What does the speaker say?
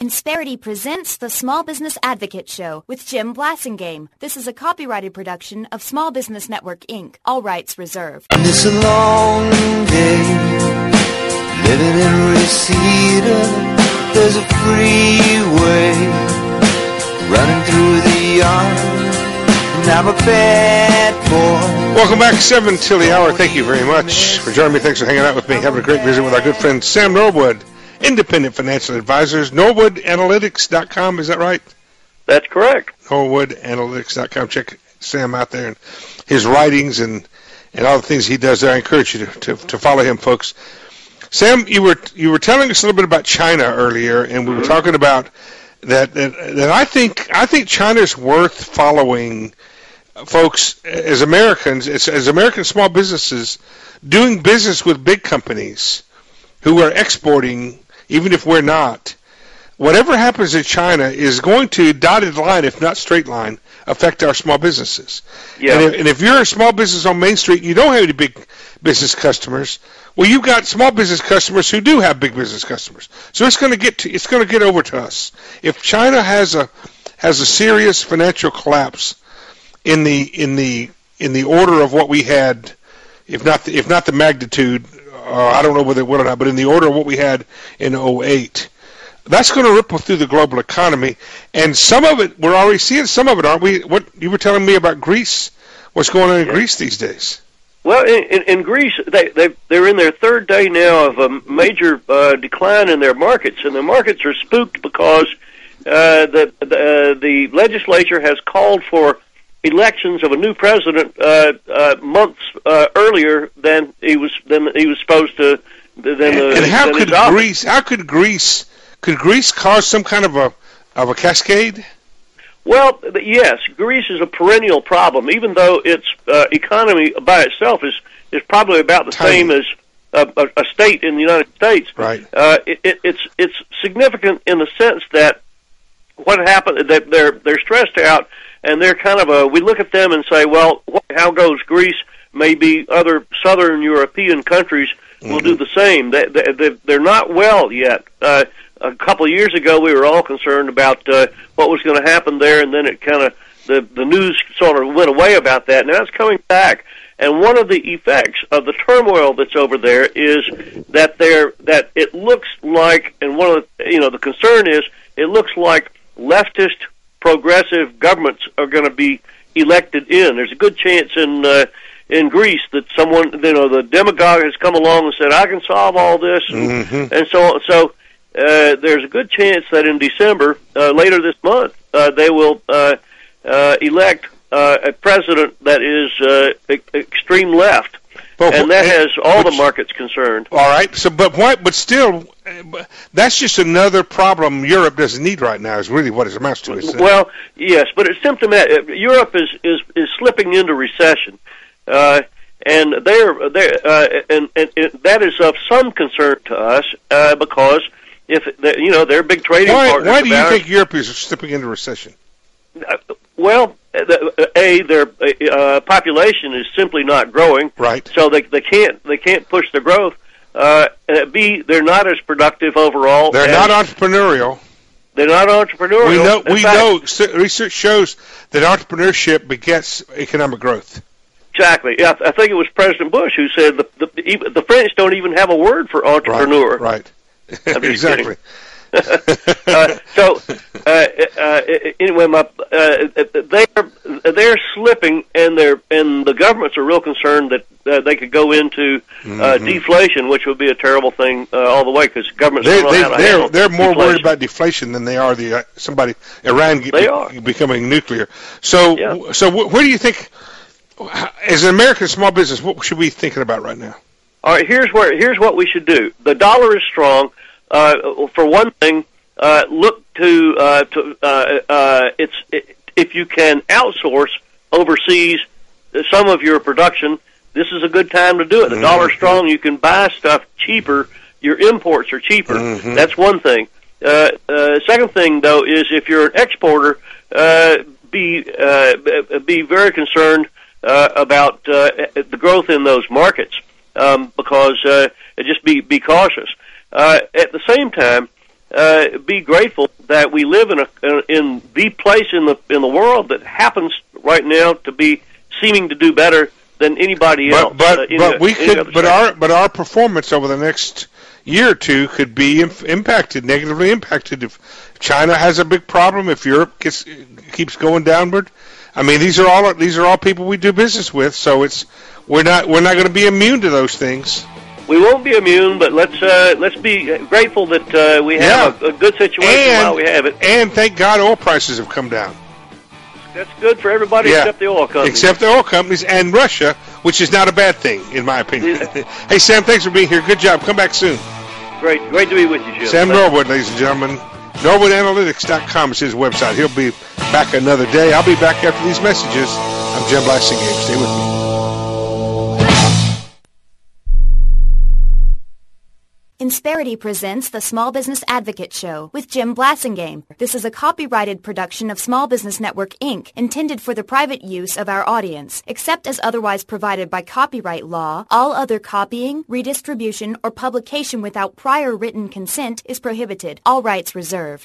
Insperity presents the Small Business Advocate Show with Jim Blasingame. This is a copyrighted production of Small Business Network, Inc. All rights reserved. It's a long day, living in Reseda. There's a freeway running through the yard, and I'm a bad boy. Welcome back, 7 till the hour. Thank you very much for joining me. Thanks for hanging out with me, having a great visit with our good friend Sam Norwood, Independent Financial Advisors, NorwoodAnalytics.com. Is that right? That's correct. NorwoodAnalytics.com. Check Sam out there and his writings and all the things he does there. I encourage you to follow him, folks. Sam, you were telling us a little bit about China earlier, and we were talking about that I think China's worth following, folks, as Americans, as American small businesses doing business with big companies who are exporting, even if we're not. Whatever happens in China is going to, dotted line, if not straight line, affect our small businesses. Yeah. And if you're a small business on Main Street and you don't have any big business customers, well, you've got small business customers who do have big business customers. So it's going to get over to us. If China has a serious financial collapse in the order of what we had, if not the magnitude, I don't know whether it will or not, but in the order of what we had in 2008, that's going to ripple through the global economy. And some of it, we're already seeing some of it, aren't we? What you were telling me about Greece, what's going on in Greece these days? Well, in Greece, they're in their third day now of a major decline in their markets, and the markets are spooked because the legislature has called for elections of a new president months earlier than he was supposed to. Could Greece cause some kind of a cascade? Well, yes, Greece is a perennial problem, even though its economy by itself is probably about the same as a state in the United States. Right. It's significant in the sense that what happened, that they're stressed out, and they're kind of we look at them and say, well, how goes Greece? Maybe other southern European countries will do the same. They're not well yet. A couple of years ago, we were all concerned about what was going to happen there, and then it kind of the news sort of went away about that. Now it's coming back, and one of the effects of the turmoil that's over there is that it looks like, and one of the concern is it looks like leftist progressive governments are going to be elected in. There's a good chance in Greece that someone, the demagogue has come along and said, I can solve all this, and so on. So there's a good chance that in December, later this month, they will elect a president that is extreme left. And that has all the markets concerned. All right. So, but still, that's just another problem Europe doesn't need right now. Is really what it amounts to. Well, yes, but it's symptomatic. Europe is slipping into recession, and and that is of some concern to us because if they're big trading partners. Why do you think Europe is slipping into recession? Well, their population is simply not growing, right? So they can't push the growth. B, they're not as productive overall. They're not entrepreneurial. They're not entrepreneurial. We know. Research shows that entrepreneurship begets economic growth. Exactly. Yeah, I think it was President Bush who said the French don't even have a word for entrepreneur. Right. Exactly. Anyway, they're slipping, and the governments are real concerned that they could go into deflation, which would be a terrible thing all the way because governments don't know how to handle they're more deflation. worried about deflation than they are Iran becoming nuclear. So where do you think, as an American small business, what should we be thinking about right now? All right, here's what we should do. The dollar is strong. For one thing, look to if you can outsource overseas some of your production, this is a good time to do it. The dollar's strong. You can buy stuff cheaper. Your imports are cheaper. That's one thing. Second thing, though, is if you're an exporter, be very concerned about the growth in those markets because just be cautious. At the same time, be grateful that we live in the place in the world that happens right now to be seeming to do better than anybody else. But our performance over the next year or two could be negatively impacted if China has a big problem, if Europe keeps going downward. I mean, these are all people we do business with, so we're not going to be immune to those things. We won't be immune, but let's be grateful that we have a good situation while we have it. And thank God oil prices have come down. That's good for everybody except the oil companies. Except the oil companies and Russia, which is not a bad thing, in my opinion. Hey, Sam, thanks for being here. Good job. Come back soon. Great to be with you, Jim. Sam Norwood, ladies and gentlemen. NorwoodAnalytics.com is his website. He'll be back another day. I'll be back after these messages. I'm Jim Blasingame. Stay with me. Insperity presents the Small Business Advocate Show with Jim Blasingame. This is a copyrighted production of Small Business Network, Inc., intended for the private use of our audience. Except as otherwise provided by copyright law, all other copying, redistribution, or publication without prior written consent is prohibited. All rights reserved.